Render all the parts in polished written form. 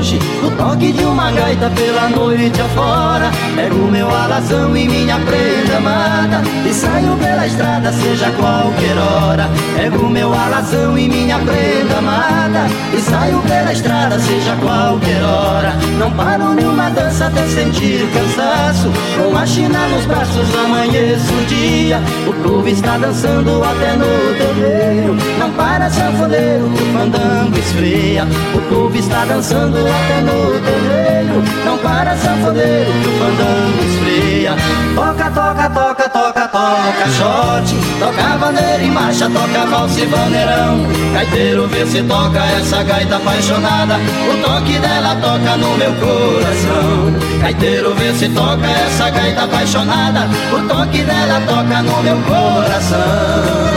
longe, o toque de uma gaita pela noite afora. Pego meu alazão e minha prenda amada e saio pela estrada, seja qualquer hora. Pego meu alazão e minha prenda amada e saio pela estrada, seja qualquer hora. Não paro nenhuma dança até sentir cansaço, com a China nos braços amanheço o dia. O povo está dançando até no terreiro, não para sanfoneiro que o fandango esfria. O povo está dançando até no terreiro, não para sanfoneiro que o fandango esfria. Toca, toca, toca, toca, toca shot, toca vaneira e marcha, toca valsa e vaneirão. Gaiteiro, vê se toca essa gaita apaixonada, o toque dela toca no meu coração. Gaiteiro, vê se toca essa gaita apaixonada, o toque dela toca no meu coração.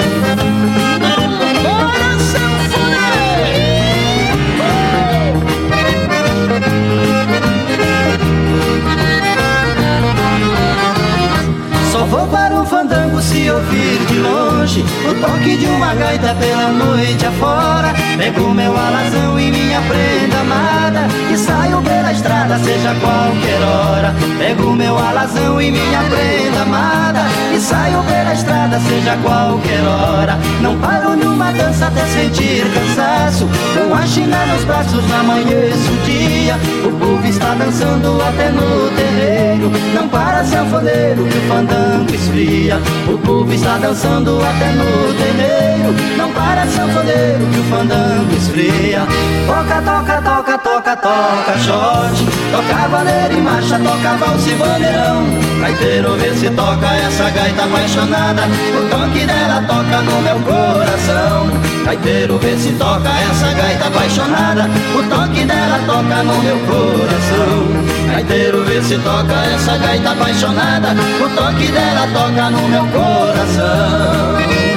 Só vou para o fandango se ouvir de longe o toque de uma gaita pela noite afora. Pego meu alazão e minha prenda amada e saio pela estrada, seja qualquer hora. Pego meu alazão e minha prenda amada e saio pela estrada, seja qualquer hora. Não paro numa dança até sentir cansaço, com a China nos braços amanheço o dia. O povo está dançando até no terreiro, não para sanfoneiro que o fandango esfria. O povo está dançando até no terreiro, não para sanfoneiro que o fandango esfria. Toca, toca, toca, toca, toca shot, toca vaneira e marcha, toca valsa e vaneirão. Gaiteiro, vê se toca essa gaita apaixonada, o toque dela toca no meu coração. Gaiteiro, vê se toca essa gaita apaixonada, o toque dela toca no meu coração. Gaiteiro, vê se toca essa gaita apaixonada, o toque dela toca no meu coração.